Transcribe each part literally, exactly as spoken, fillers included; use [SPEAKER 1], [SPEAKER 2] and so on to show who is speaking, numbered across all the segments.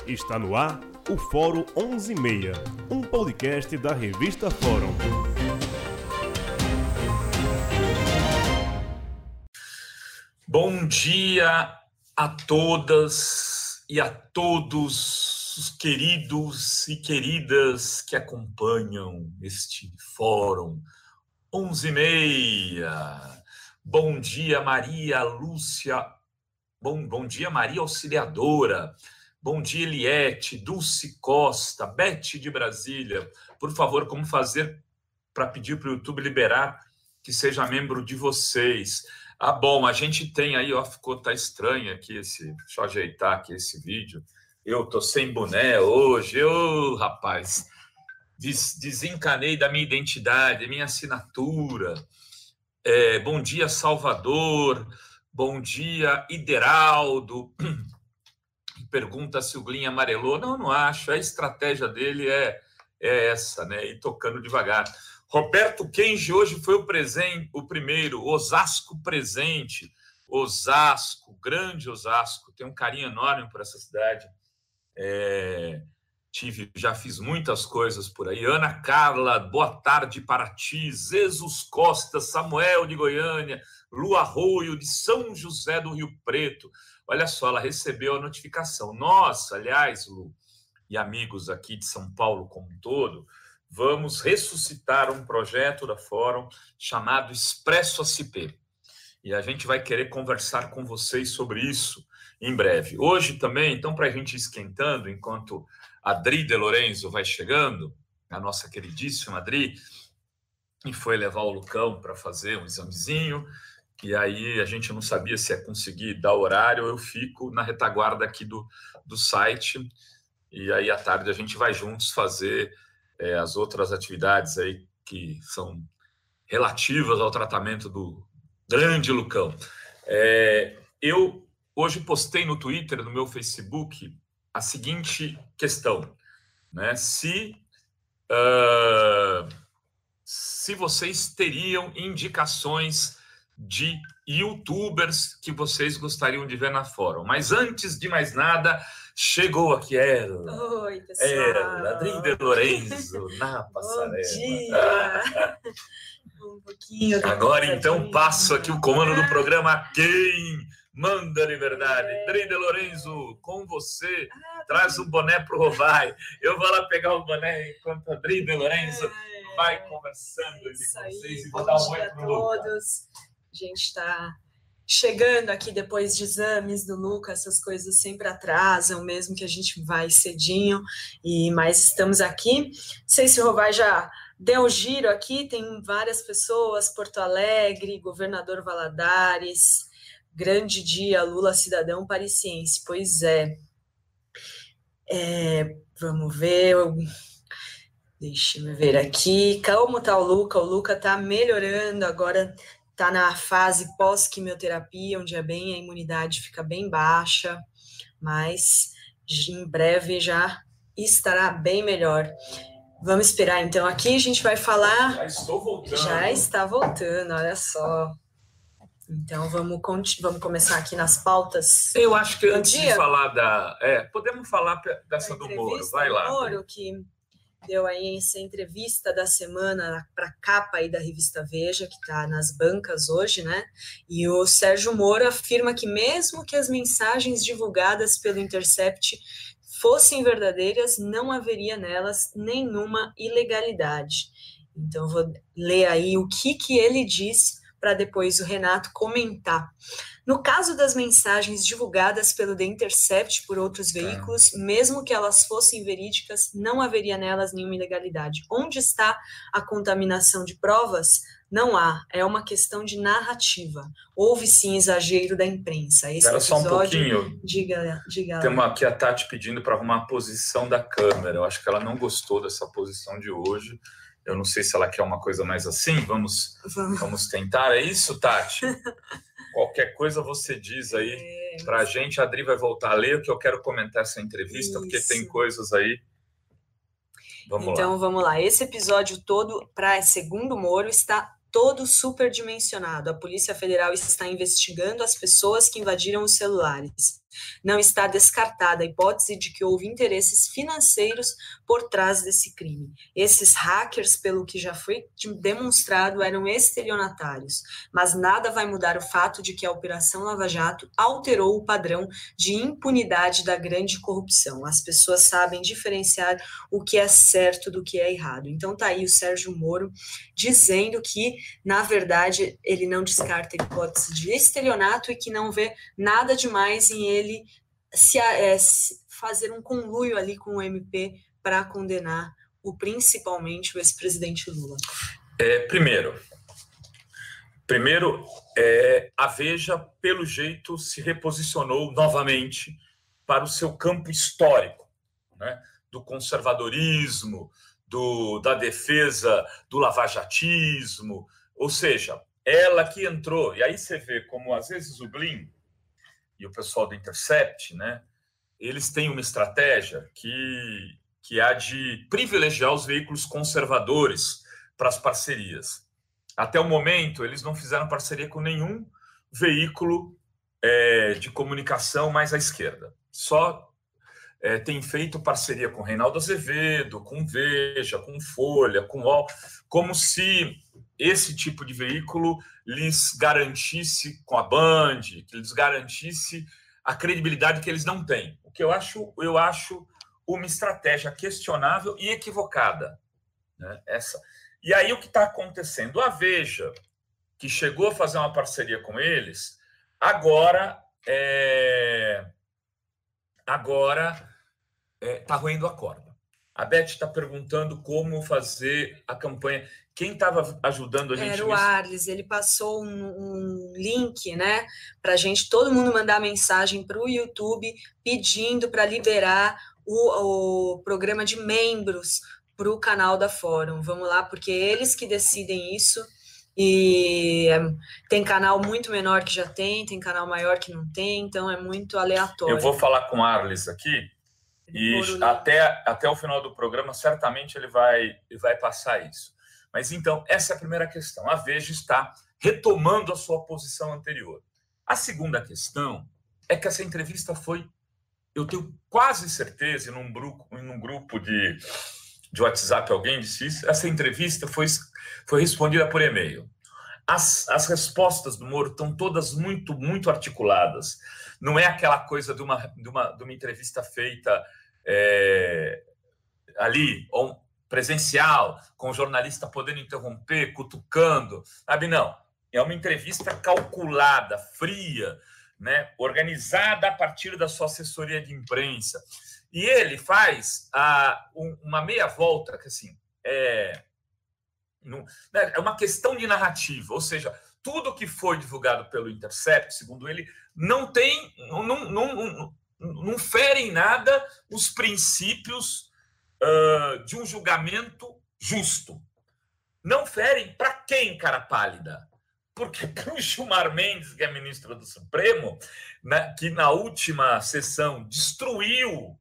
[SPEAKER 1] Está no ar o Fórum onze e meia, um podcast da revista Fórum.
[SPEAKER 2] Bom dia a todas e a todos os queridos e queridas que acompanham este Fórum onze e meia. Bom dia, Maria Lúcia. Bom, bom dia, Maria Auxiliadora. Bom dia, Eliette, Dulce Costa, Beth de Brasília. Por favor, como fazer para pedir para o YouTube liberar que seja membro de vocês? Ah, bom, a gente tem aí, ó, ficou, tá estranho aqui esse, deixa eu ajeitar aqui esse vídeo. Eu tô sem boné hoje, ô, rapaz, des, desencanei da minha identidade, minha assinatura. É, bom dia, Salvador. Bom dia, Ideraldo. Pergunta se o Glyn amarelou. Não, não acho. A estratégia dele é, é essa, né? Ir tocando devagar. Roberto Kenji hoje foi o, presente, o primeiro. Osasco presente. Osasco, grande Osasco. Tenho um carinho enorme por essa cidade. É, tive, já fiz muitas coisas por aí. Ana Carla, boa tarde, Paraty. Jesus Costa, Samuel de Goiânia. Lu Arroio, de São José do Rio Preto. Olha só, ela recebeu a notificação. Nós, aliás, Lu, e amigos aqui de São Paulo como um todo, vamos ressuscitar um projeto da Fórum chamado Expresso S P. E a gente vai querer conversar com vocês sobre isso em breve. Hoje também, então, para a gente ir esquentando, enquanto a Adri de Lorenzo vai chegando, a nossa queridíssima Adri, e foi levar o Lucão para fazer um examezinho, e aí a gente não sabia se ia conseguir dar horário, eu fico na retaguarda aqui do, do site, e aí à tarde a gente vai juntos fazer é, as outras atividades aí que são relativas ao tratamento do grande Lucão. É, eu hoje postei no Twitter, no meu Facebook, a seguinte questão, né? Se, uh, se vocês teriam indicações de youtubers que vocês gostariam de ver na Fórum. Mas antes de mais nada, chegou aqui ela.
[SPEAKER 3] Oi, pessoal.
[SPEAKER 2] Ela, Adri de Lorenzo, na passarela.
[SPEAKER 3] Bom dia. Um pouquinho.
[SPEAKER 2] Agora, então, passo aqui o comando do programa a quem manda de verdade. É. Adri de Lorenzo, com você. Ah, traz o um boné pro Rovai. Eu vou lá pegar o boné enquanto a Adri de Lorenzo é. vai conversando com vocês e vou dar um oi pro
[SPEAKER 3] todos. A gente está chegando aqui depois de exames do Lucas, essas coisas sempre atrasam, mesmo que a gente vai cedinho, e mas estamos aqui. Não sei se o Rovai já deu um giro aqui, tem várias pessoas, Porto Alegre, Governador Valadares, grande dia, Lula cidadão parisiense, pois é. é vamos ver... Eu... Deixa eu ver aqui, como está o Luca? O Luca está melhorando, agora está na fase pós-quimioterapia, onde é bem, a imunidade fica bem baixa, mas em breve já estará bem melhor. Vamos esperar, então, aqui a gente vai falar...
[SPEAKER 2] Já estou voltando.
[SPEAKER 3] Já está voltando, olha só. Então, vamos, vamos começar aqui nas pautas.
[SPEAKER 2] Eu acho que antes dia, de falar da... É, podemos falar dessa do Moro, vai lá.
[SPEAKER 3] Moro, que... deu aí essa entrevista da semana para a capa aí da revista Veja, que está nas bancas hoje, né? E o Sérgio Moro afirma que mesmo que as mensagens divulgadas pelo Intercept fossem verdadeiras, não haveria nelas nenhuma ilegalidade. Então, eu vou ler aí o que, que ele diz para depois o Renato comentar. No caso das mensagens divulgadas pelo The Intercept por outros veículos, mesmo que elas fossem verídicas, não haveria nelas nenhuma ilegalidade. Onde está a contaminação de provas? Não há. É uma questão de narrativa. Houve, sim, exagero da imprensa. Esse
[SPEAKER 2] Espera
[SPEAKER 3] episódio,
[SPEAKER 2] só um pouquinho.
[SPEAKER 3] Diga, diga.
[SPEAKER 2] Tem uma aqui a Tati pedindo para arrumar a posição da câmera. Eu acho que ela não gostou dessa posição de hoje. Eu não sei se ela quer uma coisa mais assim. Vamos, vamos. vamos tentar. É isso, Tati? Qualquer coisa você diz aí é, para a gente. A Adri vai voltar a ler, que eu quero comentar essa entrevista, isso. Porque tem coisas aí. Vamos
[SPEAKER 3] então,
[SPEAKER 2] lá.
[SPEAKER 3] vamos lá. Esse episódio todo, para segundo Moro, está todo superdimensionado. A Polícia Federal está investigando as pessoas que invadiram os celulares. Não está descartada a hipótese de que houve interesses financeiros por trás desse crime. Esses hackers, pelo que já foi demonstrado, eram estelionatários, mas nada vai mudar o fato de que a Operação Lava Jato alterou o padrão de impunidade da grande corrupção. As pessoas sabem diferenciar o que é certo do que é errado. Então tá aí o Sérgio Moro dizendo que, na verdade, ele não descarta a hipótese de estelionato e que não vê nada demais em ele se, é, se fazer um conluio ali com o M P para condenar o, principalmente o ex-presidente Lula.
[SPEAKER 2] É, primeiro, primeiro é, a Veja, pelo jeito, se reposicionou novamente para o seu campo histórico, né, do conservadorismo, do, da defesa do lavajatismo, ou seja, ela que entrou, e aí você vê como às vezes o Glyn e o pessoal do Intercept, né, eles têm uma estratégia que, que há de privilegiar os veículos conservadores para as parcerias. Até o momento, eles não fizeram parceria com nenhum veículo é, de comunicação mais à esquerda. Só é, tem feito parceria com Reinaldo Azevedo, com Veja, com Folha, com U O L, como se esse tipo de veículo lhes garantisse, com a Band, que lhes garantisse a credibilidade que eles não têm. O que eu acho, eu acho uma estratégia questionável e equivocada, né? Essa. E aí o que está acontecendo? A Veja, que chegou a fazer uma parceria com eles, agora é... agora está é, roendo a corda. A Beth está perguntando como fazer a campanha. Quem estava ajudando a gente?
[SPEAKER 3] Era o Arles, ele passou um, um link, né, para a gente, todo mundo mandar mensagem para o YouTube pedindo para liberar o, o programa de membros para o canal da Fórum. Vamos lá, porque eles que decidem isso. E tem canal muito menor que já tem, tem canal maior que não tem, então é muito aleatório.
[SPEAKER 2] Eu vou falar com o Arles aqui. E até, até o final do programa, certamente ele vai, ele vai passar isso. Mas então, essa é a primeira questão. A Veja está retomando a sua posição anterior. A segunda questão é que essa entrevista foi, eu tenho quase certeza, num grupo, num grupo de, de WhatsApp, alguém disse isso, essa entrevista foi, foi respondida por e-mail. As, as respostas do Moro estão todas muito, muito articuladas. Não é aquela coisa de uma, de uma, de uma entrevista feita é, ali, ou presencial, com o jornalista podendo interromper, cutucando, sabe? Não. É uma entrevista calculada, fria, né? Organizada a partir da sua assessoria de imprensa. E ele faz a, um, uma meia volta, que assim, é... Não, é uma questão de narrativa, ou seja, tudo que foi divulgado pelo Intercept, segundo ele, não tem, não, não, não, não fere em nada os princípios uh, de um julgamento justo. Não ferem para quem, cara pálida? Porque para o Gilmar Mendes, que é ministro do Supremo, né, que na última sessão destruiu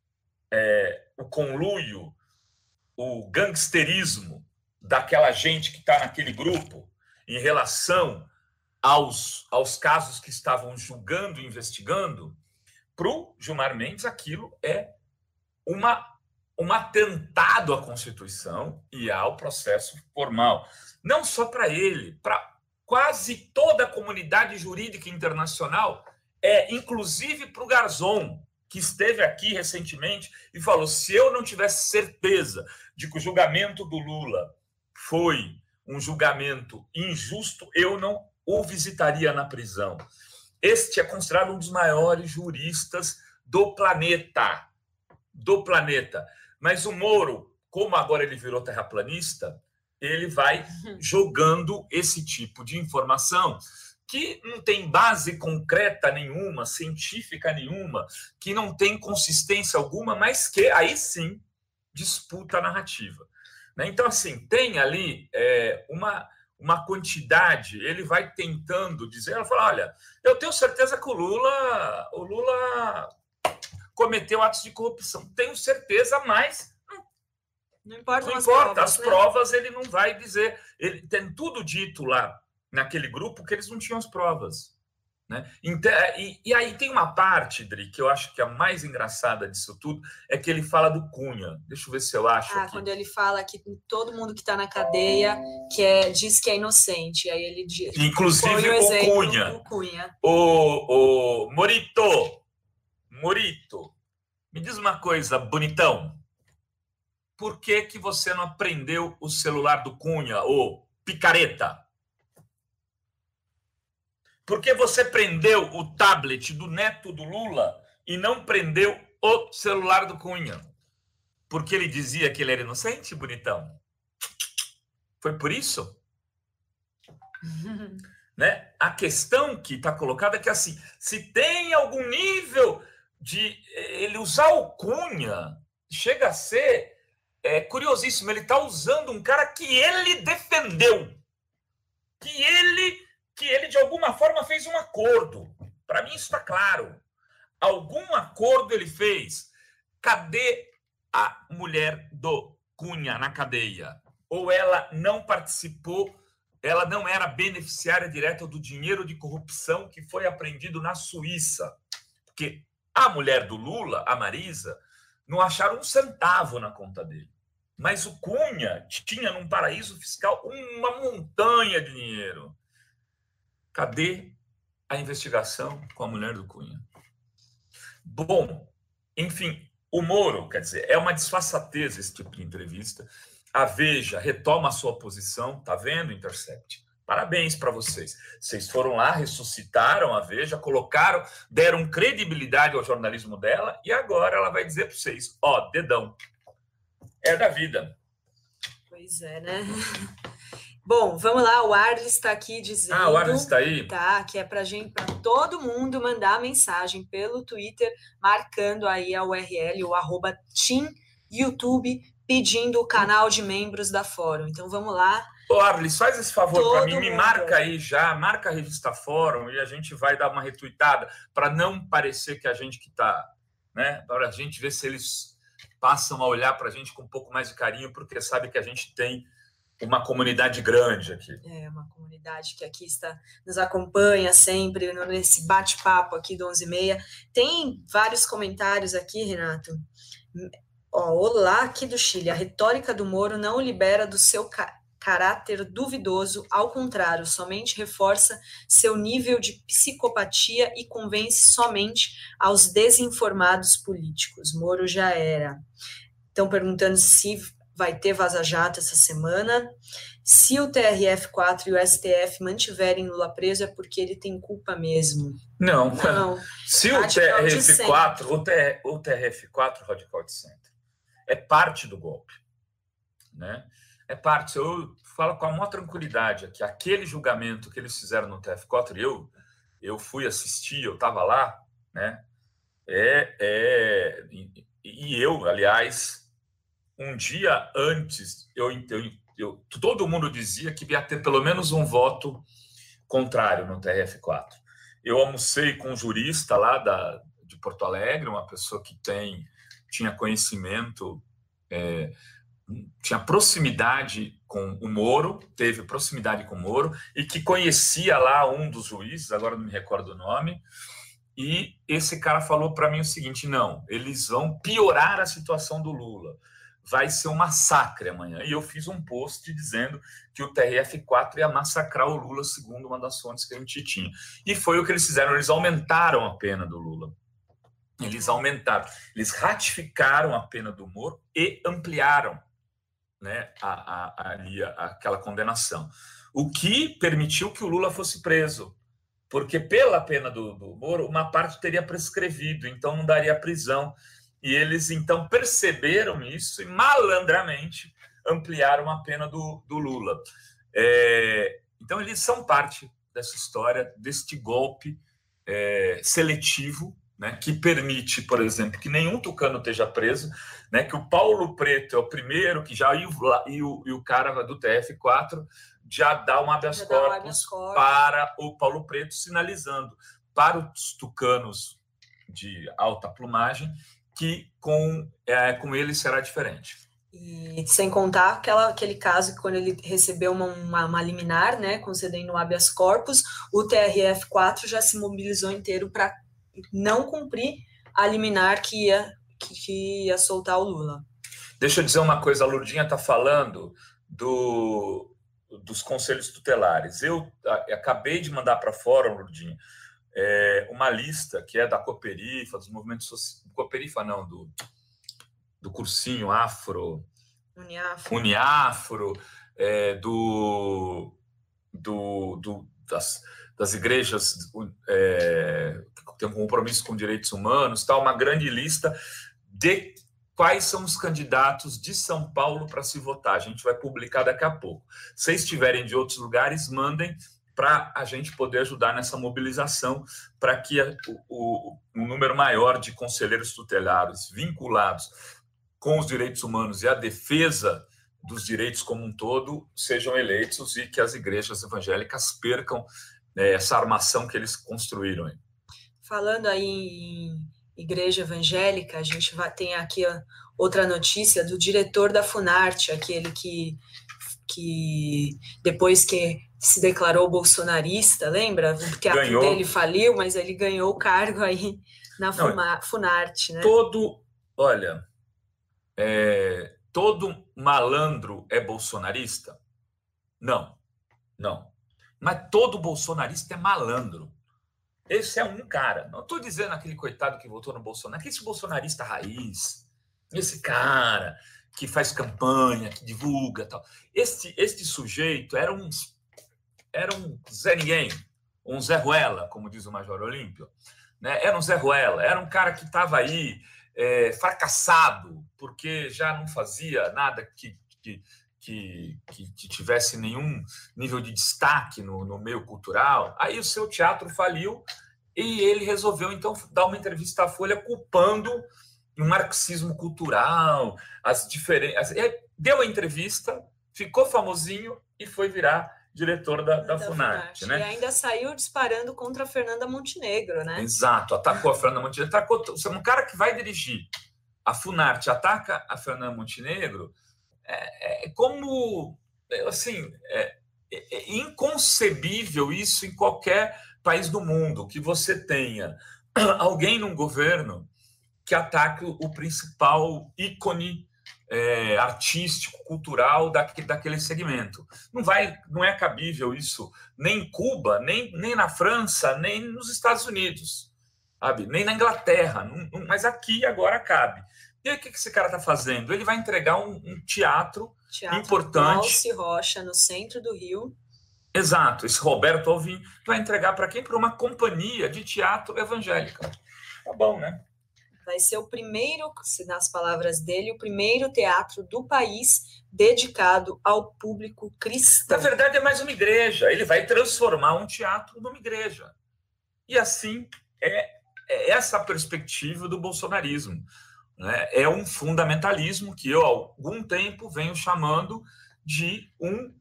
[SPEAKER 2] é, o conluio, o gangsterismo daquela gente que está naquele grupo em relação aos, aos casos que estavam julgando e investigando, para o Gilmar Mendes aquilo é uma, um atentado à Constituição e ao processo formal. Não só para ele, para quase toda a comunidade jurídica internacional, é inclusive para o Garzón, que esteve aqui recentemente e falou, se eu não tivesse certeza de que o julgamento do Lula foi um julgamento injusto, eu não o visitaria na prisão. Este é considerado um dos maiores juristas do planeta. Do planeta. Mas o Moro, como agora ele virou terraplanista, ele vai jogando esse tipo de informação que não tem base concreta nenhuma, científica nenhuma, que não tem consistência alguma, mas que aí sim disputa a narrativa. Então, assim, tem ali é, uma, uma quantidade, ele vai tentando dizer, ela fala, olha, eu tenho certeza que o Lula, o Lula cometeu atos de corrupção. Tenho certeza, mas
[SPEAKER 3] não importa,
[SPEAKER 2] não importa
[SPEAKER 3] provas,
[SPEAKER 2] as
[SPEAKER 3] né?
[SPEAKER 2] provas, ele não vai dizer. Ele tem tudo dito lá naquele grupo que eles não tinham as provas. Né? E, e aí tem uma parte, Dri, que eu acho que a mais engraçada disso tudo é que ele fala do Cunha. Deixa eu ver se eu acho
[SPEAKER 3] ah,
[SPEAKER 2] aqui.
[SPEAKER 3] Quando ele fala que todo mundo que está na cadeia que é, diz que é inocente. Aí ele diz,
[SPEAKER 2] inclusive o, exemplo, Cunha.
[SPEAKER 3] o Cunha.
[SPEAKER 2] O, o Morito, Morito, me diz uma coisa, bonitão. Por que, que você não aprendeu o celular do Cunha, ô picareta? Por que você prendeu o tablet do neto do Lula e não prendeu o celular do Cunha? Porque ele dizia que ele era inocente, bonitão? Foi por isso? Né? A questão que está colocada é que, assim, se tem algum nível de ele usar o Cunha, chega a ser é, curiosíssimo. Ele está usando um cara que ele defendeu, que ele... que ele, de alguma forma, fez um acordo. Para mim, isso está claro. Algum acordo ele fez. Cadê a mulher do Cunha na cadeia? Ou ela não participou, ela não era beneficiária direta do dinheiro de corrupção que foi apreendido na Suíça? Porque a mulher do Lula, a Marisa, não acharam um centavo na conta dele. Mas o Cunha tinha, num paraíso fiscal, uma montanha de dinheiro. Cadê a investigação com a mulher do Cunha? Bom, enfim, o Moro, quer dizer, é uma disfarçatez esse tipo de entrevista. A Veja retoma a sua posição, tá vendo, Intercept? Parabéns para vocês. Vocês foram lá, ressuscitaram a Veja, colocaram, deram credibilidade ao jornalismo dela e agora ela vai dizer para vocês, ó, dedão, é da vida.
[SPEAKER 3] Pois é, né? Bom, vamos lá, o Arles está aqui dizendo...
[SPEAKER 2] Ah, o Arles está aí?
[SPEAKER 3] Tá, que é para gente, para todo mundo mandar mensagem pelo Twitter, marcando aí a U R L, o arroba Team YouTube, pedindo o canal de membros da Fórum. Então, vamos lá.
[SPEAKER 2] Ô, Arles, faz esse favor para mim, me
[SPEAKER 3] mundo.
[SPEAKER 2] marca aí já, marca a revista Fórum e a gente vai dar uma retweetada para não parecer que a gente que está, né? Para a gente ver se eles passam a olhar para a gente com um pouco mais de carinho, porque sabe que a gente tem uma comunidade grande aqui.
[SPEAKER 3] É, uma comunidade que aqui está, nos acompanha sempre nesse bate-papo aqui do onze e meia. Tem vários comentários aqui, Renato. Ó, olá, aqui do Chile. A retórica do Moro não o libera do seu ca- caráter duvidoso, ao contrário, somente reforça seu nível de psicopatia e convence somente aos desinformados políticos. Moro já era. Estão perguntando se vai ter vaza-jato essa semana. Se o T R F quatro e o S T F mantiverem Lula preso, é porque ele tem culpa mesmo.
[SPEAKER 2] Não.
[SPEAKER 3] Não.
[SPEAKER 2] Se o T R F quatro, o T R F quatro, Radical de Centro, é parte do golpe. Né? É parte. Eu falo com a maior tranquilidade aqui. Aquele julgamento que eles fizeram no T R F quatro, eu, eu fui assistir, eu estava lá, né? É, é, e, e eu, aliás... Um dia antes, eu, eu, eu, todo mundo dizia que ia ter pelo menos um voto contrário no T R F quatro. Eu almocei com um jurista lá da, de Porto Alegre, uma pessoa que tem, tinha conhecimento, é, tinha proximidade com o Moro, teve proximidade com o Moro, e que conhecia lá um dos juízes, agora não me recordo o nome, e esse cara falou para mim o seguinte, não, eles vão piorar a situação do Lula. Vai ser um massacre amanhã. E eu fiz um post dizendo que o T R F quatro ia massacrar o Lula, segundo uma das fontes que a gente tinha. E foi o que eles fizeram, eles aumentaram a pena do Lula. Eles aumentaram, eles ratificaram a pena do Moro e ampliaram, né, a, a, a, ali, a, aquela condenação. O que permitiu que o Lula fosse preso. Porque pela pena do, do Moro, uma parte teria prescrevido, então não daria prisão. E eles, então, perceberam isso e, malandramente, ampliaram a pena do, do Lula. É, então, eles são parte dessa história, deste golpe é, seletivo, né, que permite, por exemplo, que nenhum tucano esteja preso, né, que o Paulo Preto é o primeiro, que já e o, e o, e o cara do T R F quatro já dá um habeas corpus para o Paulo Preto, sinalizando para os tucanos de alta plumagem que com, é, com ele será diferente.
[SPEAKER 3] E sem contar aquela, aquele caso que quando ele recebeu uma, uma, uma liminar, né, concedendo um habeas corpus, o T R F quatro já se mobilizou inteiro para não cumprir a liminar que ia, que, que ia soltar o Lula.
[SPEAKER 2] Deixa eu dizer uma coisa, a Lourdinha está falando do, dos conselhos tutelares. Eu acabei de mandar para fora, Lourdinha, é, uma lista que é da Cooperifa, dos movimentos sociais, Cooperifa não, do... do cursinho Afro,
[SPEAKER 3] Uniafro,
[SPEAKER 2] Uniafro é, do, do, do, das, das igrejas é, que têm um compromisso com direitos humanos, tá, uma grande lista de quais são os candidatos de São Paulo para se votar. A gente vai publicar daqui a pouco. Se vocês estiverem de outros lugares, mandem para a gente poder ajudar nessa mobilização, para que o, o, um número maior de conselheiros tutelares vinculados com os direitos humanos e a defesa dos direitos como um todo sejam eleitos e que as igrejas evangélicas percam né, essa armação que eles construíram.
[SPEAKER 3] Falando aí em igreja evangélica, a gente vai, tem aqui outra notícia do diretor da Funarte, aquele que, que depois que se declarou bolsonarista, lembra? O teatro ganhou. dele faliu, mas ele ganhou o cargo aí na Não, Funarte, né?
[SPEAKER 2] Todo, olha... É, todo malandro é bolsonarista? Não, não. Mas todo bolsonarista é malandro. Esse é um cara. Não estou dizendo aquele coitado que votou no Bolsonaro, aquele bolsonarista raiz, esse cara que faz campanha, que divulga tal. Este, este sujeito era um, era um Zé Ninguém, um Zé Ruela, como diz o Major Olímpio. Né? Era um Zé Ruela, era um cara que estava aí É, fracassado, porque já não fazia nada que, que, que, que tivesse nenhum nível de destaque no, no meio cultural. Aí o seu teatro faliu e ele resolveu, então, dar uma entrevista à Folha culpando o marxismo cultural, as diferenças. Deu a entrevista, ficou famosinho e foi virar diretor da, da, da Funarte, né?
[SPEAKER 3] E ainda saiu disparando contra a Fernanda Montenegro, né?
[SPEAKER 2] Exato, atacou a Fernanda Montenegro. Atacou, um cara que vai dirigir a Funarte ataca a Fernanda Montenegro, é, é como, assim, é, é inconcebível isso em qualquer país do mundo, que você tenha alguém num governo que ataque o principal ícone É, artístico, cultural daquele, daquele segmento. Não, vai, não é cabível isso nem em Cuba, nem, nem na França, nem nos Estados Unidos, sabe? Nem na Inglaterra, não, não, mas aqui agora cabe. E aí o que esse cara está fazendo? Ele vai entregar um, um teatro, teatro importante.
[SPEAKER 3] Alce Rocha, no centro do Rio.
[SPEAKER 2] Exato, esse Roberto Alvim vai entregar para quem? Para uma companhia de teatro evangélica. Tá bom, né?
[SPEAKER 3] Vai ser o primeiro, nas palavras dele, o primeiro teatro do país dedicado ao público cristão.
[SPEAKER 2] Na verdade, é mais uma igreja. Ele vai transformar um teatro numa igreja. E assim, é, é essa a perspectiva do bolsonarismo. Né? É um fundamentalismo que eu, há algum tempo, venho chamando de um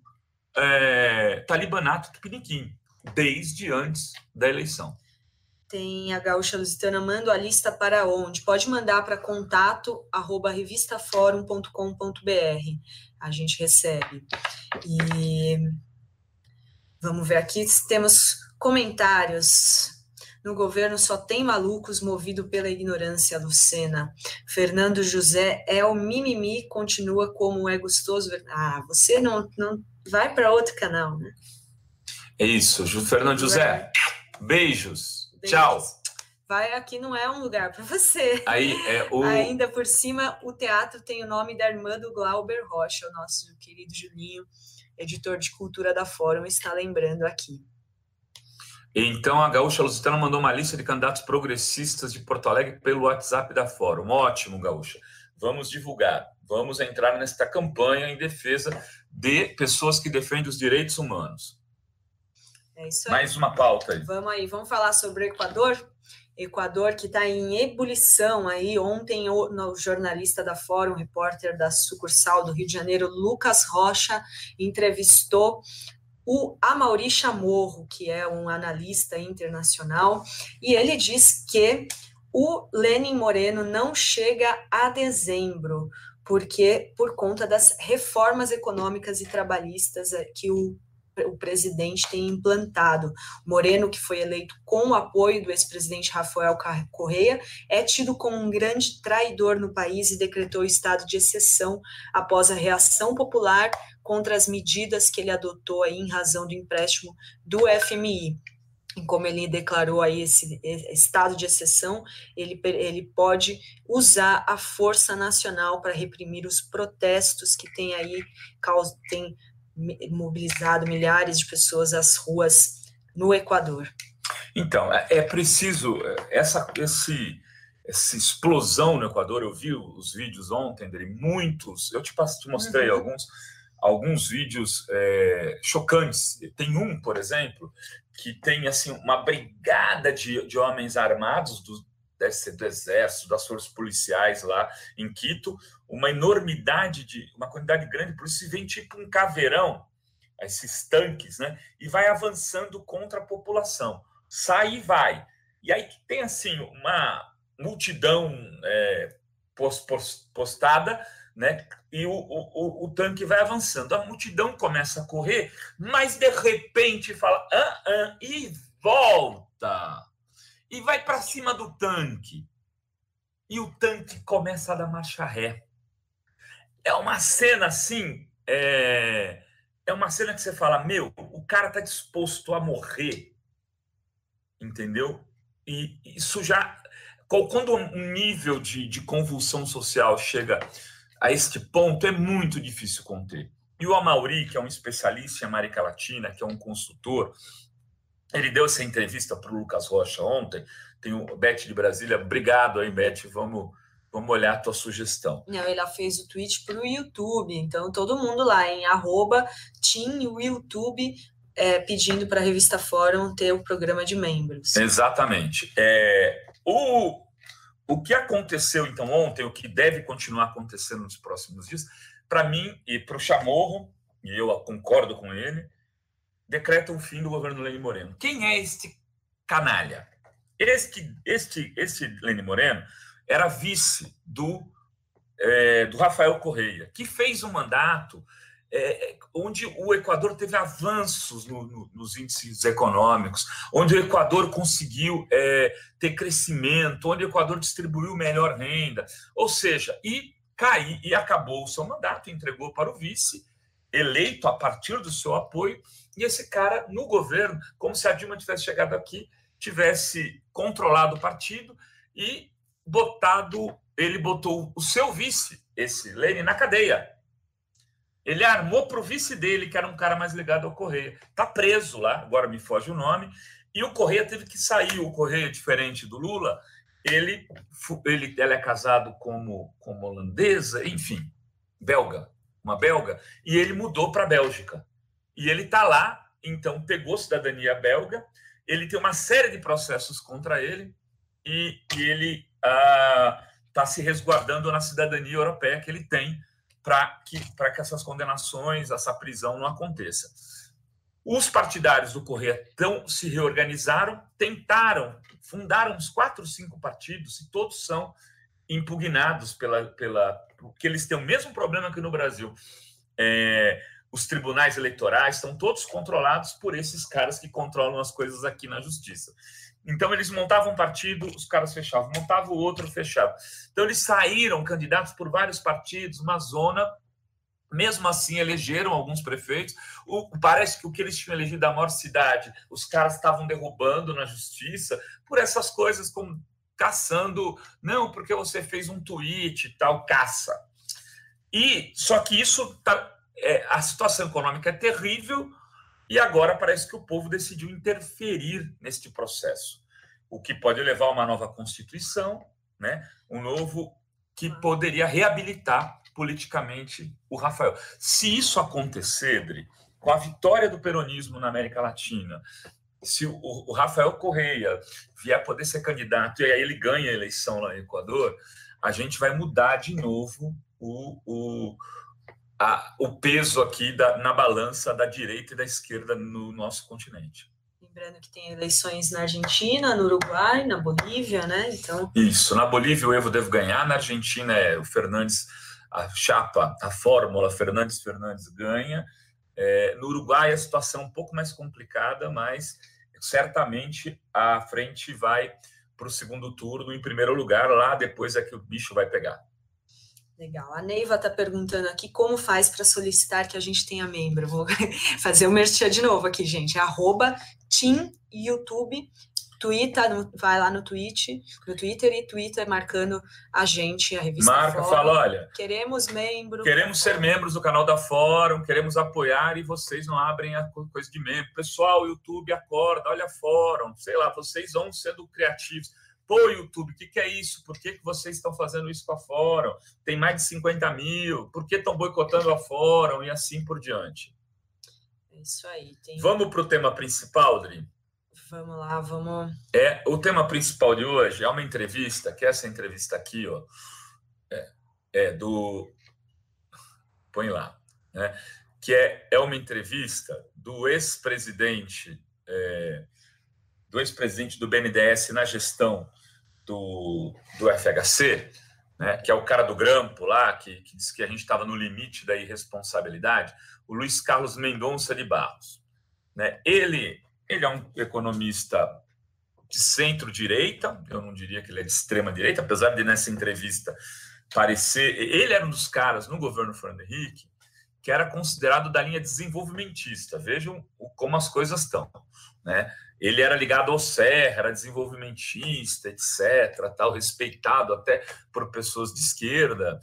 [SPEAKER 2] é, talibanato tupiniquim, desde antes da eleição.
[SPEAKER 3] Tem a Gaúcha Lusitana, manda a lista para onde? Pode mandar para contato arroba revistaforum ponto com ponto br. A gente recebe. E vamos ver aqui se temos comentários. No governo só tem malucos movido pela ignorância, Lucena. Fernando José é o mimimi, continua como é gostoso. Ah, você não, não vai para outro canal, né?
[SPEAKER 2] É isso, Fernando José. Beijos. Tchau.
[SPEAKER 3] Vai, aqui não é um lugar para você.
[SPEAKER 2] Aí é o...
[SPEAKER 3] Ainda por cima, o teatro tem o nome da irmã do Glauber Rocha, o nosso querido Julinho, editor de cultura da Fórum, está lembrando aqui.
[SPEAKER 2] Então, a Gaúcha Lusitana mandou uma lista de candidatos progressistas de Porto Alegre pelo WhatsApp da Fórum. Ótimo, Gaúcha. Vamos divulgar. Vamos entrar nesta campanha em defesa de pessoas que defendem os direitos humanos.
[SPEAKER 3] É isso aí.
[SPEAKER 2] Mais uma pauta aí.
[SPEAKER 3] Vamos aí, vamos falar sobre o Equador. Equador que está em ebulição aí. Ontem o no jornalista da Fórum, repórter da sucursal do Rio de Janeiro, Lucas Rocha, entrevistou o Amaury Chamorro, que é um analista internacional, e ele diz que o Lenin Moreno não chega a dezembro, porque por conta das reformas econômicas e trabalhistas que o o presidente tem implantado. Moreno, que foi eleito com o apoio do ex-presidente Rafael Correa, é tido como um grande traidor no país e decretou estado de exceção após a reação popular contra as medidas que ele adotou aí em razão do empréstimo do F M I. E como ele declarou aí esse estado de exceção, ele, ele pode usar a força nacional para reprimir os protestos que tem aí, tem mobilizado milhares de pessoas às ruas no Equador.
[SPEAKER 2] Então, é preciso, essa, esse, essa explosão no Equador, eu vi os vídeos ontem, André, muitos, eu te, te mostrei uhum. alguns, alguns vídeos é, chocantes. Tem um, por exemplo, que tem assim, uma brigada de, de homens armados, do, deve ser do exército, das forças policiais lá em Quito, uma enormidade, de uma quantidade grande de polícia, e vem tipo um caveirão, esses tanques, né? E vai avançando contra a população. Sai e vai. E aí tem assim uma multidão é, post, post, postada, né? E o, o, o tanque vai avançando. A multidão começa a correr, mas de repente fala ah, ah, e volta. E vai para cima do tanque. E o tanque começa a dar marcha ré. É uma cena assim, é, é uma cena que você fala, meu, o cara está disposto a morrer, entendeu? E isso já, quando um nível de, de convulsão social chega a este ponto, é muito difícil conter. E o Amaury, que é um especialista em América Latina, que é um consultor, ele deu essa entrevista para o Lucas Rocha ontem. Tem o Beth de Brasília. Obrigado aí, Beth. Vamos, vamos olhar a tua sugestão.
[SPEAKER 3] Não, ela fez o tweet para o YouTube. Então, todo mundo lá em arroba Team YouTube é, pedindo para a Revista Fórum ter o programa de membros.
[SPEAKER 2] Exatamente. É, o, o que aconteceu, então, ontem, o que deve continuar acontecendo nos próximos dias, para mim e para o Chamorro, e eu concordo com ele, decreta o fim do governo Lenin Moreno. Quem é este canalha? Este, este, este Lenin Moreno era vice do, é, do Rafael Correa, que fez um mandato é, onde o Equador teve avanços no, no, nos índices econômicos, onde o Equador conseguiu é, ter crescimento, onde o Equador distribuiu melhor renda, ou seja, e caiu, e acabou o seu mandato, entregou para o vice, eleito a partir do seu apoio, e esse cara, no governo, como se a Dilma tivesse chegado aqui, tivesse controlado o partido e botado, ele botou o seu vice, esse Lenin, na cadeia. Ele armou para o vice dele, que era um cara mais ligado ao Correia. Está preso lá, agora me foge o nome, e o Correia teve que sair. O Correia, diferente do Lula, ele, ele, ele é casado como, como holandesa, enfim, belga, uma belga, e ele mudou para a Bélgica. E ele está lá, então pegou cidadania belga, ele tem uma série de processos contra ele e, e ele está ah, se resguardando na cidadania europeia que ele tem para que, para que essas condenações, essa prisão não aconteça. Os partidários do Correia tão, se reorganizaram, tentaram, fundaram uns quatro, cinco partidos e todos são impugnados pela... pela porque eles têm o mesmo problema que no Brasil. É, os tribunais eleitorais estão todos controlados por esses caras que controlam as coisas aqui na justiça. Então, eles montavam um partido, os caras fechavam, montavam o outro, fechavam. Então, eles saíram candidatos por vários partidos, uma zona, mesmo assim, elegeram alguns prefeitos. O, parece que o que eles tinham elegido da maior cidade, os caras estavam derrubando na justiça por essas coisas, como caçando, não, porque você fez um tweet e tal, caça. E, só que isso tá, é, a situação econômica é terrível e agora parece que o povo decidiu interferir neste processo, o que pode levar a uma nova Constituição, né? Um novo que poderia reabilitar politicamente o Rafael. Se isso acontecer, Dri, com a vitória do peronismo na América Latina, se o, o Rafael Correa vier poder ser candidato e aí ele ganha a eleição lá no Equador, a gente vai mudar de novo o... o A, o peso aqui da, na balança da direita e da esquerda no nosso continente.
[SPEAKER 3] Lembrando que tem eleições na Argentina, no Uruguai, na Bolívia, né? Então...
[SPEAKER 2] Isso, na Bolívia o Evo deve ganhar, na Argentina é o Fernandes a chapa, a fórmula Fernandes Fernandes ganha. É, no Uruguai a situação é um pouco mais complicada, mas certamente a frente vai para o segundo turno em primeiro lugar, lá depois é que o bicho vai pegar.
[SPEAKER 3] Legal. A Neiva está perguntando aqui como faz para solicitar que a gente tenha membro. Vou fazer o merchan de novo aqui, gente. É arroba Team YouTube, Twitter, no, vai lá no Twitch, no Twitter e Twitter marcando a gente, a revista
[SPEAKER 2] Marca,
[SPEAKER 3] Fórum.
[SPEAKER 2] fala, olha,
[SPEAKER 3] queremos membro.
[SPEAKER 2] Queremos ser membros do canal da Fórum, queremos apoiar e vocês não abrem a coisa de membro. Pessoal, YouTube acorda, olha Fórum, sei lá, vocês vão sendo criativos. Pô, YouTube, o que, que é isso? Por que, que vocês estão fazendo isso com a Fórum? Tem mais de cinquenta mil, por que estão boicotando a Fórum? E assim por diante.
[SPEAKER 3] É isso aí. Tem...
[SPEAKER 2] Vamos para o tema principal, Dri?
[SPEAKER 3] Vamos lá, vamos...
[SPEAKER 2] É, o tema principal de hoje é uma entrevista, que é essa entrevista aqui, ó, é, é do... Põe lá, né? Que é, é uma entrevista do ex-presidente é, do ex-presidente do B N D E S na gestão do, do F H C, né, que é o cara do grampo lá, que, que disse que a gente estava no limite da irresponsabilidade, o Luiz Carlos Mendonça de Barros. Né? Ele, ele é um economista de centro-direita, eu não diria que ele é de extrema-direita, apesar de nessa entrevista parecer... Ele era um dos caras no governo Fernando Henrique que era considerado da linha desenvolvimentista. Vejam como as coisas estão, né? Ele era ligado ao Serra, era desenvolvimentista, etcétera, tal, respeitado até por pessoas de esquerda.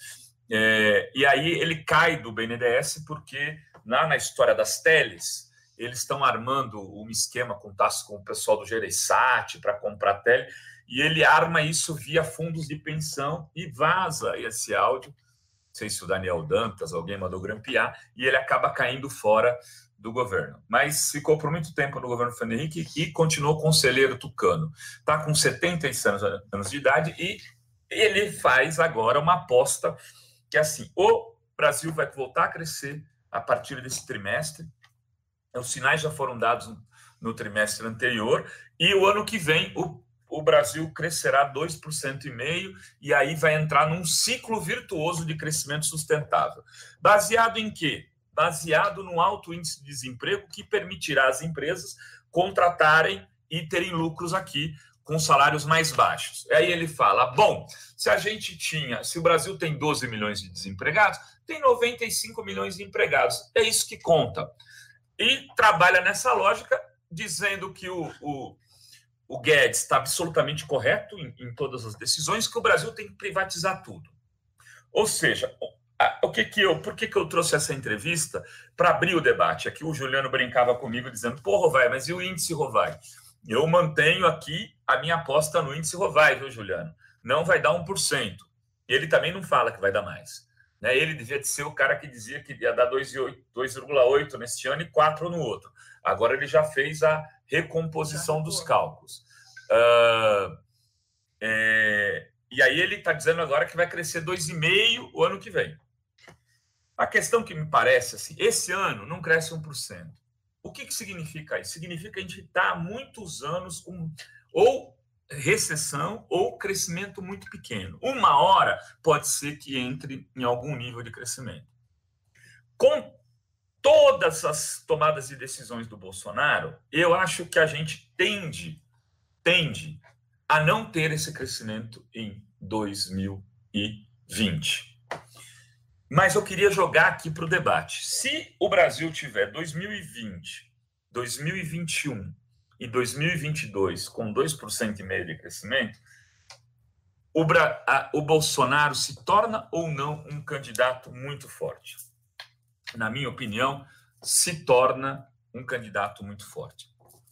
[SPEAKER 2] É, e aí ele cai do B N D E S porque, lá na história das teles, eles estão armando um esquema com, com o pessoal do Gereissati para comprar tele, e ele arma isso via fundos de pensão e vaza esse áudio. Não sei se o Daniel Dantas, alguém mandou grampear, e ele acaba caindo fora do governo. Mas ficou por muito tempo no governo Fernando Henrique e continuou conselheiro tucano. Está com setenta e seis anos de idade e ele faz agora uma aposta que, assim, o Brasil vai voltar a crescer a partir desse trimestre. Os sinais já foram dados no trimestre anterior e o ano que vem o, o Brasil crescerá dois por cento e meio e aí vai entrar num ciclo virtuoso de crescimento sustentável. Baseado em quê? Baseado no alto índice de desemprego que permitirá às empresas contratarem e terem lucros aqui com salários mais baixos. Aí ele fala, bom, se a gente tinha, se o Brasil tem doze milhões de desempregados, tem noventa e cinco milhões de empregados. É isso que conta. E trabalha nessa lógica, dizendo que o, o, o Guedes está absolutamente correto em, em todas as decisões, que o Brasil tem que privatizar tudo. Ou seja, o que que eu, por que, que eu trouxe essa entrevista? Para abrir o debate. Aqui o Juliano brincava comigo, dizendo, pô, Rovai, mas e o índice Rovai? Eu mantenho aqui a minha aposta no índice Rovai, viu, Juliano? Não vai dar um por cento. Ele também não fala que vai dar mais. Ele devia ser o cara que dizia que ia dar dois vírgula oito neste ano e quatro no outro. Agora ele já fez a recomposição dos cálculos. Uh, é, e aí ele está dizendo agora que vai crescer dois vírgula cinco o ano que vem. A questão que me parece assim, esse ano não cresce um por cento. O que, que significa isso? Significa que a gente está há muitos anos com ou recessão ou crescimento muito pequeno. Uma hora pode ser que entre em algum nível de crescimento. Com todas as tomadas de decisões do Bolsonaro, eu acho que a gente tende, tende a não ter esse crescimento em dois mil e vinte. Mas eu queria jogar aqui para o debate. Se o Brasil tiver dois mil e vinte, dois mil e vinte e um e dois mil e vinte e dois com dois por cento e meio de crescimento, o, Bra... a... o Bolsonaro se torna ou não um candidato muito forte? Na minha opinião, se torna um candidato muito forte.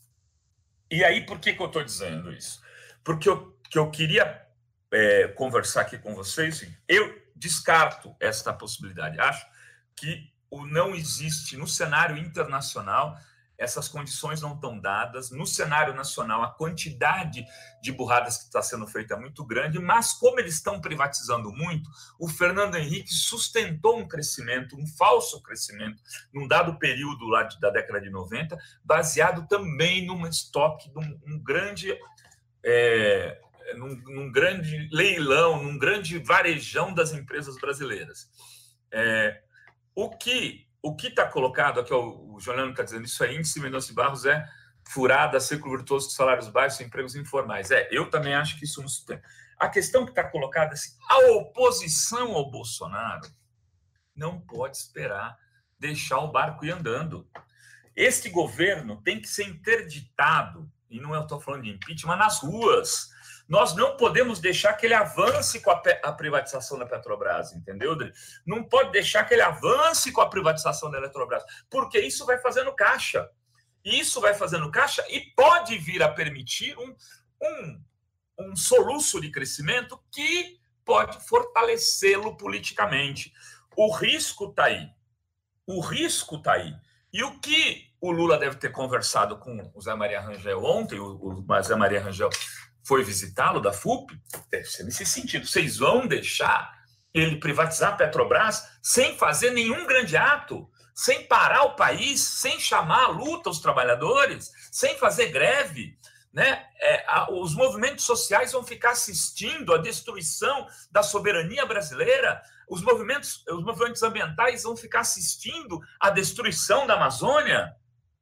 [SPEAKER 2] E aí, por que, que eu estou dizendo isso? Porque eu, que eu queria é, conversar aqui com vocês, eu descarto esta possibilidade. Acho que o não existe no cenário internacional, essas condições não estão dadas. No cenário nacional, a quantidade de burradas que está sendo feita é muito grande, mas como eles estão privatizando muito, o Fernando Henrique sustentou um crescimento, um falso crescimento, num dado período lá de, da década de noventa, baseado também num estoque, num um grande... É, num, num grande leilão, num grande varejão das empresas brasileiras. É, o que o que está colocado, aqui o, o Juliano está dizendo, isso é índice Mendonça de Barros, é furada, círculo virtuoso de salários baixos e empregos informais. É, eu também acho que isso não se tem. A questão que está colocada é assim, a oposição ao Bolsonaro não pode esperar deixar o barco ir andando. Este governo tem que ser interditado, e não eu estou falando de impeachment, nas ruas. Nós não podemos deixar que ele avance com a, a privatização da Petrobras, entendeu, Dri? Não pode deixar que ele avance com a privatização da Eletrobras, porque isso vai fazendo caixa. Isso vai fazendo caixa e pode vir a permitir um, um, um soluço de crescimento que pode fortalecê-lo politicamente. O risco está aí. O risco está aí. E o que o Lula deve ter conversado com o Zé Maria Rangel ontem, o, o Zé Maria Rangel foi visitá-lo da F U P, deve ser nesse sentido. Vocês vão deixar ele privatizar a Petrobras sem fazer nenhum grande ato, sem parar o país, sem chamar a luta aos trabalhadores, sem fazer greve, né? É, a, os movimentos sociais vão ficar assistindo à destruição da soberania brasileira, os movimentos, os movimentos ambientais vão ficar assistindo à destruição da Amazônia.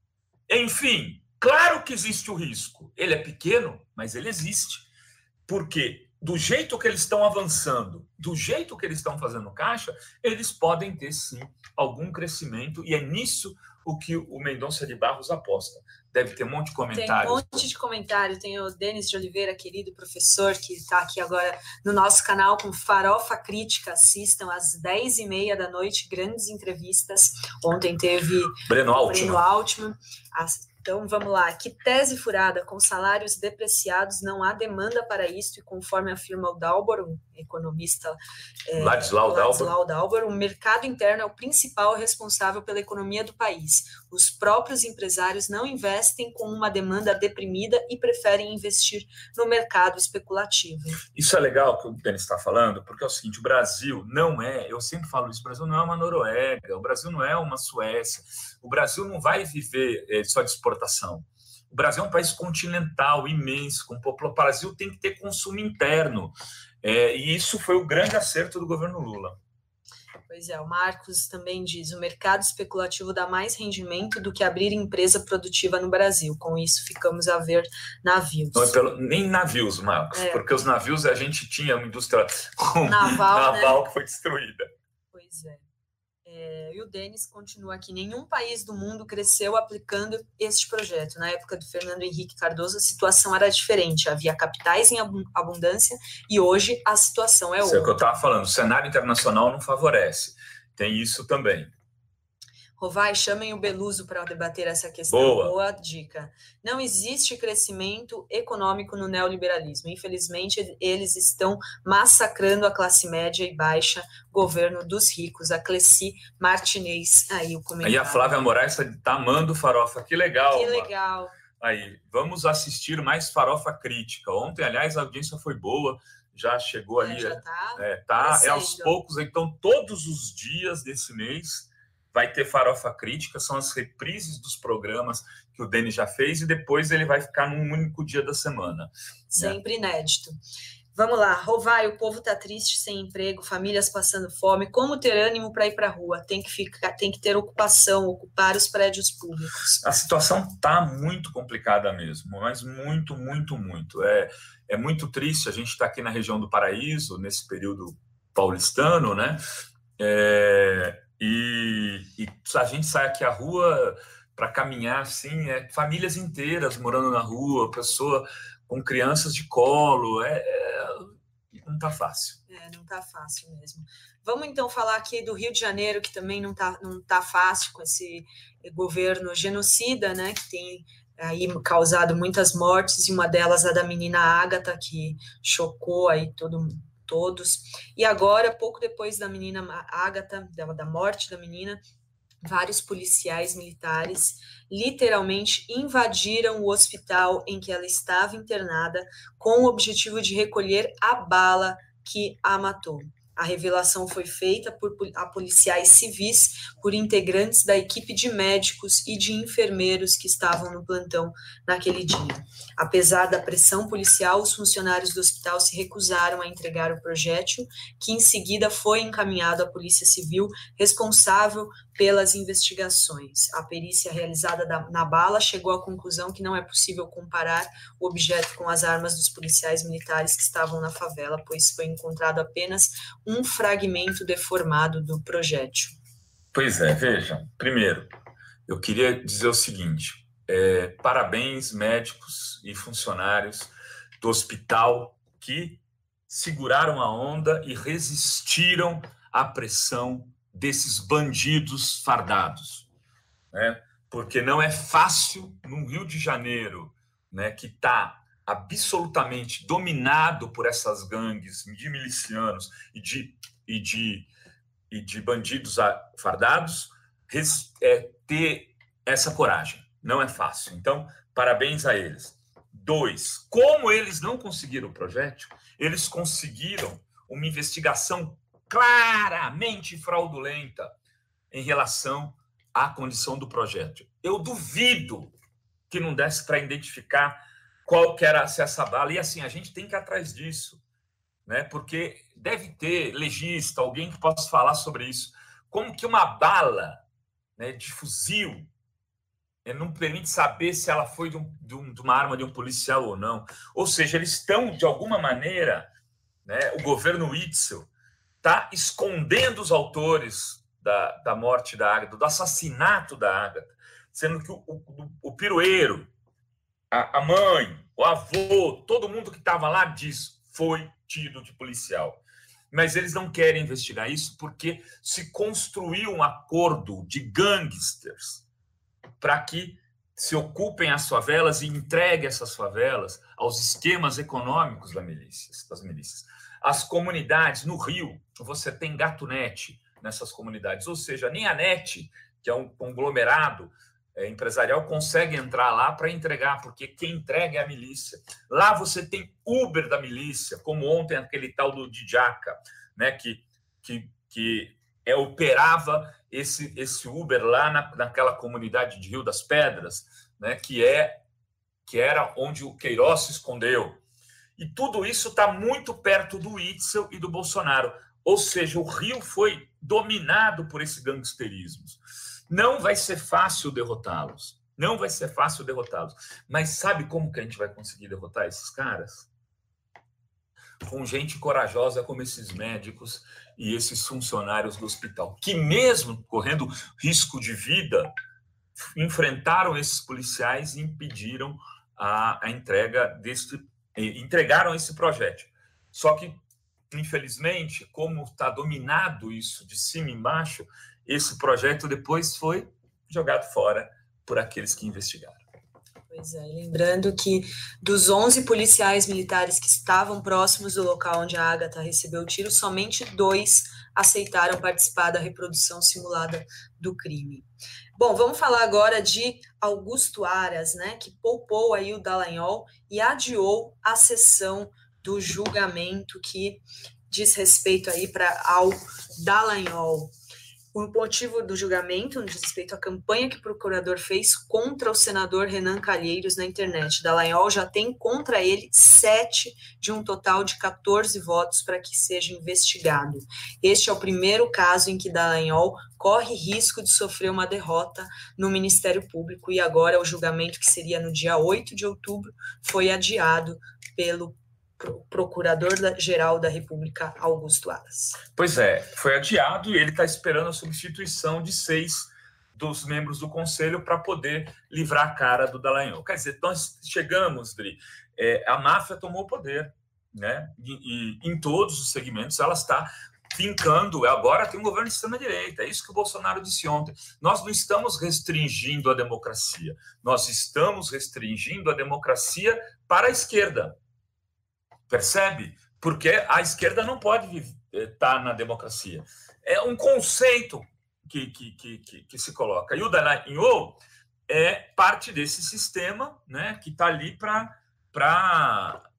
[SPEAKER 2] Enfim, claro que existe o risco. Ele é pequeno, mas ele existe. Porque do jeito que eles estão avançando, do jeito que eles estão fazendo caixa, eles podem ter, sim, algum crescimento, e é nisso o que o Mendonça de Barros aposta. Deve ter um monte de comentários.
[SPEAKER 3] Tem um monte de comentário. Tem o Denis de Oliveira, querido professor, que está aqui agora no nosso canal com Farofa Crítica. Assistam às dez e meia da noite, grandes entrevistas. Ontem teve
[SPEAKER 2] Breno Altman.
[SPEAKER 3] Breno Altman. Então, vamos lá. Que tese furada, com salários depreciados, não há demanda para isto, e conforme afirma o Dalbor, um economista é,
[SPEAKER 2] Ladislau
[SPEAKER 3] Ladislau Dalbor, o mercado interno é o principal responsável pela economia do país. Os próprios empresários não investem com uma demanda deprimida e preferem investir no mercado especulativo.
[SPEAKER 2] Isso é legal que o Denis está falando, porque é o seguinte, o Brasil não é, eu sempre falo isso, o Brasil não é uma Noruega, o Brasil não é uma Suécia, o Brasil não vai viver é, só de exportação. O Brasil é um país continental, imenso, com o Brasil tem que ter consumo interno, é, e isso foi o grande acerto do governo Lula.
[SPEAKER 3] Pois é, o Marcos também diz, o mercado especulativo dá mais rendimento do que abrir empresa produtiva no Brasil. Com isso, ficamos a ver navios.
[SPEAKER 2] Não é pelo, nem navios, Marcos, é. Porque os navios a gente tinha uma indústria
[SPEAKER 3] naval,
[SPEAKER 2] naval
[SPEAKER 3] né?
[SPEAKER 2] Que foi destruída.
[SPEAKER 3] Pois é. É, e o Denis continua aqui, nenhum país do mundo cresceu aplicando este projeto. Na época do Fernando Henrique Cardoso, a situação era diferente, havia capitais em abundância e hoje a situação é outra.
[SPEAKER 2] Isso é o que eu estava falando, o cenário internacional não favorece, tem isso também.
[SPEAKER 3] Rovai, chamem o Beluso para debater essa questão.
[SPEAKER 2] Boa.
[SPEAKER 3] Boa dica. Não existe crescimento econômico no neoliberalismo. Infelizmente, eles estão massacrando a classe média e baixa, governo dos ricos. A Cleci Martinez, aí o comentário.
[SPEAKER 2] Aí a Flávia Moraes está amando farofa. Que legal.
[SPEAKER 3] Que legal.
[SPEAKER 2] Aí, vamos assistir mais farofa crítica. Ontem, aliás, a audiência foi boa. Já chegou
[SPEAKER 3] é,
[SPEAKER 2] ali.
[SPEAKER 3] Já tá.
[SPEAKER 2] É, tá é aos poucos. Então, todos os dias desse mês vai ter farofa crítica, são as reprises dos programas que o Denis já fez e depois ele vai ficar num único dia da semana.
[SPEAKER 3] Sempre né? Inédito. Vamos lá, Rovai, o povo está triste, sem emprego, famílias passando fome, como ter ânimo para ir para a rua? Tem que ficar, tem que ter ocupação, ocupar os prédios públicos.
[SPEAKER 2] A situação está muito complicada mesmo, mas muito, muito, muito. É, é muito triste, a gente está aqui na região do Paraíso, nesse período paulistano, né? É... E, e a gente sai aqui à rua para caminhar, assim, é, famílias inteiras morando na rua, pessoa com crianças de colo, é, é, não está fácil.
[SPEAKER 3] É, não está fácil mesmo. Vamos então falar aqui do Rio de Janeiro, que também não está não tá fácil com esse governo genocida, né, que tem aí causado muitas mortes, e uma delas a da menina Ágata, que chocou aí todo mundo. Todos. E agora, pouco depois da menina Ágata, da morte da menina, vários policiais militares literalmente invadiram o hospital em que ela estava internada com o objetivo de recolher a bala que a matou. A revelação foi feita por a policiais civis, por integrantes da equipe de médicos e de enfermeiros que estavam no plantão naquele dia. Apesar da pressão policial, os funcionários do hospital se recusaram a entregar o projétil, que em seguida foi encaminhado à Polícia Civil, responsável pelas investigações. A perícia realizada na bala chegou à conclusão que não é possível comparar o objeto com as armas dos policiais militares que estavam na favela, pois foi encontrado apenas um fragmento deformado do projétil.
[SPEAKER 2] Pois é, vejam, primeiro, eu queria dizer o seguinte, é, parabéns médicos e funcionários do hospital que seguraram a onda e resistiram à pressão desses bandidos fardados, né? Porque não é fácil, no Rio de Janeiro, né, que está absolutamente dominado por essas gangues de milicianos e de, e de, e de bandidos fardados, é, ter essa coragem. Não é fácil. Então, parabéns a eles. Dois, como eles não conseguiram o projétil, eles conseguiram uma investigação claramente fraudulenta em relação à condição do projétil. Eu duvido que não desse para identificar qual que era essa bala. E assim, a gente tem que ir atrás disso, né? Porque deve ter legista, alguém que possa falar sobre isso. Como que uma bala, né, de fuzil não permite saber se ela foi de, um, de, um, de uma arma de um policial ou não? Ou seja, eles estão, de alguma maneira, né, o governo Witzel está escondendo os autores da, da morte da Ágata, do assassinato da Ágata, sendo que o, o, o pirueiro, a, a mãe, o avô, todo mundo que estava lá diz foi tido de policial. Mas eles não querem investigar isso porque se construiu um acordo de gangsters para que se ocupem as favelas e entreguem essas favelas aos esquemas econômicos das milícias. Das milícias. As comunidades, no Rio, você tem gatunete nessas comunidades, ou seja, nem a NET, que é um conglomerado é, empresarial, consegue entrar lá para entregar, porque quem entrega é a milícia. Lá você tem Uber da milícia, como ontem aquele tal do Djaca, né, que, que, que é, operava esse, esse Uber lá na, naquela comunidade de Rio das Pedras, né, que, é, que era onde o Queiroz se escondeu. E tudo isso está muito perto do Witzel e do Bolsonaro. Ou seja, o Rio foi dominado por esse gangsterismo. Não vai ser fácil derrotá-los. Não vai ser fácil derrotá-los. Mas sabe como que a gente vai conseguir derrotar esses caras? Com gente corajosa como esses médicos e esses funcionários do hospital, que mesmo correndo risco de vida, enfrentaram esses policiais e impediram a, a entrega desse, entregaram esse projétil. Só que, infelizmente, como está dominado isso de cima e embaixo, esse projeto depois foi jogado fora por aqueles que investigaram.
[SPEAKER 3] Pois é, lembrando que dos onze policiais militares que estavam próximos do local onde a Ágata recebeu o tiro, somente dois aceitaram participar da reprodução simulada do crime. Bom, vamos falar agora de Augusto Aras, né, que poupou aí o Dallagnol e adiou a sessão do julgamento que diz respeito aí para ao Dallagnol. O motivo do julgamento diz respeito à campanha que o procurador fez contra o senador Renan Calheiros na internet. Dallagnol já tem contra ele sete de um total de quatorze votos para que seja investigado. Este é o primeiro caso em que Dallagnol corre risco de sofrer uma derrota no Ministério Público e agora o julgamento, que seria no dia oito de outubro, foi adiado pelo Procurador-Geral da República, Augusto Aras.
[SPEAKER 2] Pois é, foi adiado e ele está esperando a substituição de seis dos membros do Conselho para poder livrar a cara do Dallagnol. Quer dizer, nós chegamos, Dri, é, a máfia tomou o poder, né? E, e em todos os segmentos ela está fincando, agora tem um governo de extrema-direita, é isso que o Bolsonaro disse ontem. Nós não estamos restringindo a democracia, nós estamos restringindo a democracia para a esquerda. Percebe? Porque a esquerda não pode estar na democracia. É um conceito que, que, que, que, que se coloca. E o Dallagnol é parte desse sistema, né, que está ali para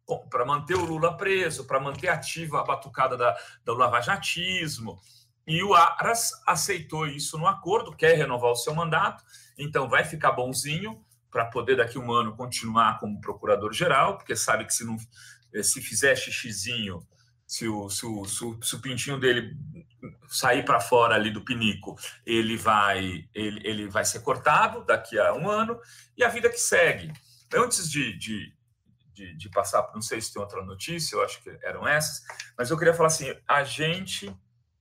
[SPEAKER 2] para manter o Lula preso, para manter ativa a batucada da, do lavajatismo. E o Aras aceitou isso no acordo, quer renovar o seu mandato, então vai ficar bonzinho para poder daqui a um ano continuar como procurador-geral, porque sabe que se não se fizer xixizinho, se o, se o, se o, se o pintinho dele sair para fora ali do pinico, ele vai, ele, ele vai ser cortado daqui a um ano, e a vida que segue. Antes de, de, de, de passar, não sei se tem outra notícia, eu acho que eram essas, mas eu queria falar assim, a gente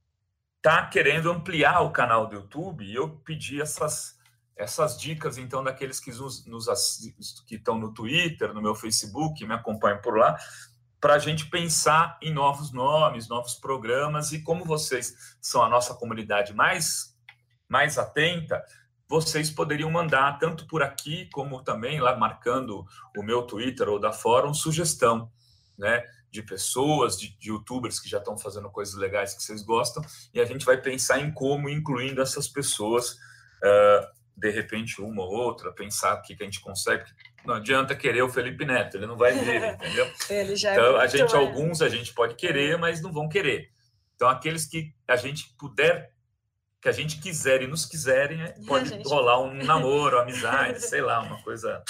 [SPEAKER 2] está querendo ampliar o canal do YouTube, e eu pedi essas, essas dicas, então, daqueles que nos, nos que estão no Twitter, no meu Facebook, me acompanham por lá, para a gente pensar em novos nomes, novos programas, e como vocês são a nossa comunidade mais, mais atenta, vocês poderiam mandar, tanto por aqui, como também lá marcando o meu Twitter ou da Fórum, sugestão, né, de pessoas, de, de youtubers que já estão fazendo coisas legais que vocês gostam, e a gente vai pensar em como, incluindo essas pessoas, uh, de repente uma ou outra, pensar o que, que a gente consegue. Não adianta querer o Felipe Neto, ele não vai ver, entendeu?
[SPEAKER 3] Ele já
[SPEAKER 2] então,
[SPEAKER 3] é
[SPEAKER 2] a gente,
[SPEAKER 3] é.
[SPEAKER 2] alguns a gente pode querer, mas não vão querer. Então, aqueles que a gente puder, que a gente quiser e nos quiserem, pode gente... rolar um namoro, amizade, sei lá, uma coisa...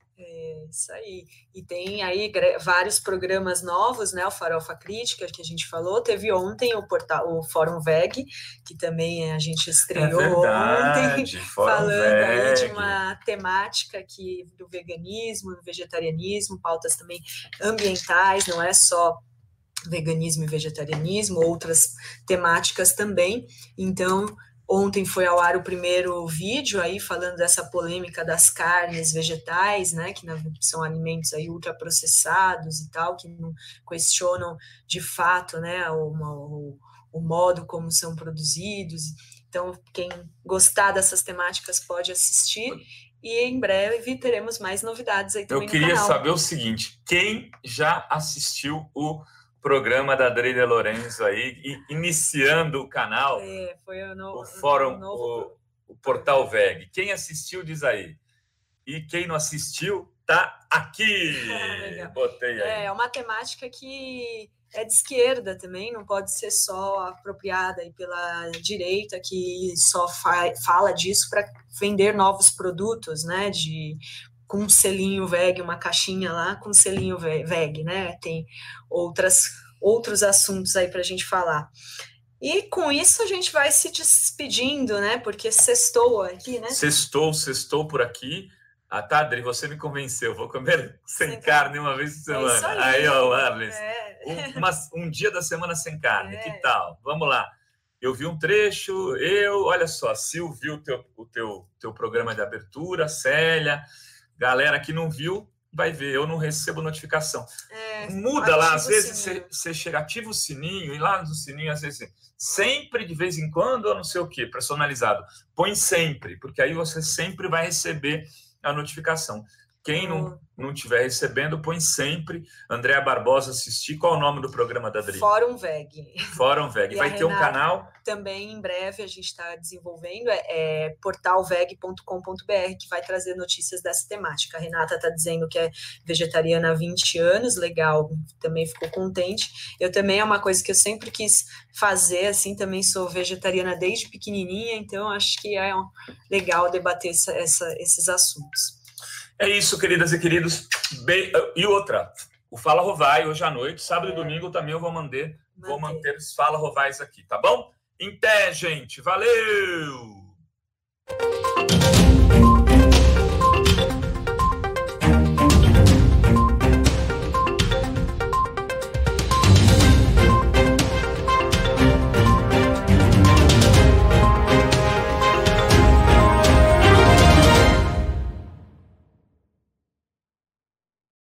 [SPEAKER 3] É, isso aí. E tem aí vários programas novos, né? O Farofa Crítica, que a gente falou. Teve ontem o, portal, o Fórum V E G, que também a gente estreou
[SPEAKER 2] é verdade,
[SPEAKER 3] ontem,
[SPEAKER 2] Fórum
[SPEAKER 3] falando
[SPEAKER 2] V E G.
[SPEAKER 3] aí de uma temática que, do veganismo, do vegetarianismo, pautas também ambientais, não é só veganismo e vegetarianismo, outras temáticas também. Então, ontem foi ao ar o primeiro vídeo aí falando dessa polêmica das carnes vegetais, né, que são alimentos aí ultraprocessados e tal, que não questionam de fato, né, o, o, o modo como são produzidos. Então, quem gostar dessas temáticas pode assistir e em breve teremos mais novidades aí também no canal.
[SPEAKER 2] Eu queria saber o seguinte, quem já assistiu o programa da Adriana Lorenzo aí, e iniciando o canal,
[SPEAKER 3] é, foi o, no,
[SPEAKER 2] o fórum,
[SPEAKER 3] o, novo...
[SPEAKER 2] o, o portal V E G. Quem assistiu, diz aí. E quem não assistiu, tá aqui. Botei aí.
[SPEAKER 3] É uma temática que é de esquerda também, não pode ser só apropriada aí pela direita, que só fa fala disso para vender novos produtos, né, de... com um selinho V E G, uma caixinha lá com selinho V E G, né? Tem outras, outros assuntos aí para a gente falar. E com isso a gente vai se despedindo, né? Porque sextou aqui, né?
[SPEAKER 2] Sextou, sextou por aqui. Ah, tá, Adri, você me convenceu. Vou comer sem, sem carne, carne uma vez por semana. É isso aí, aí, ó, Arles. É. Um, uma, um dia da semana sem carne, é. Que tal? Vamos lá. Eu vi um trecho, eu, olha só, Sil viu o teu, o teu, teu programa de abertura, Célia... Galera que não viu, vai ver. Eu não recebo notificação. É, Muda lá, às vezes você, você chega, ativa o sininho, e lá no sininho, às vezes, sempre, de vez em quando, ou não sei o quê, personalizado. Põe sempre, porque aí você sempre vai receber a notificação. Quem não, não estiver recebendo, põe sempre. Andréa Barbosa assistir. Qual é o nome do programa da Adri?
[SPEAKER 3] Fórum V E G.
[SPEAKER 2] Fórum V E G.
[SPEAKER 3] E
[SPEAKER 2] vai ter um canal?
[SPEAKER 3] Também, em breve, a gente está desenvolvendo, é, é portal veg ponto com ponto br, que vai trazer notícias dessa temática. A Renata está dizendo que é vegetariana há vinte anos, legal, também ficou contente. Eu também, é uma coisa que eu sempre quis fazer, assim, também sou vegetariana desde pequenininha, então acho que é um, legal debater essa, essa, esses assuntos.
[SPEAKER 2] É isso, queridas e queridos. Be... E outra, o Fala Rovai hoje à noite, sábado é. e domingo também eu vou manter, vou manter os Fala Rovais aqui, tá bom? Em pé, gente. Valeu!